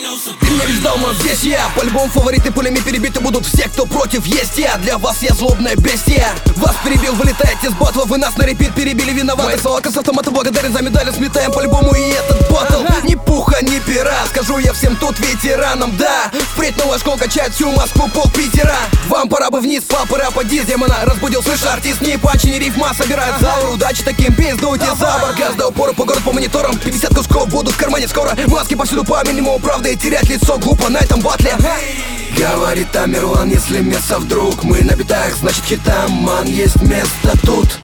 Ты меня ведь ждал, но здесь я. По-любому фавориты пулями перебиты будут все, кто против. Есть я, для вас я злобная бестия. Вас перебил, вылетаете с батла, вы нас на репит перебили. Виноваты, салака с автомата, благодарен за медали. Сметаем по-любому и этот батл. Ни пуха, ни пера, скажу я всем тут ветеранам. Да, впредь новая школа качает всю Москву, пол Питера. Вам пора бы вниз, папы рэпа, дис демона разбудил, слышь, артист, ни панчи, ни рифма собирает зал. Удачи таким пиздуйте за бар. Газ до упора по городу по мониторам. 50 кусков будут в кармане скоро. Маски повсюду по минимуму правды, и терять лицо глупо на этом батле. Говорит Тамерлан, если место вдруг мы на битах, значит хитам, ман, есть место тут.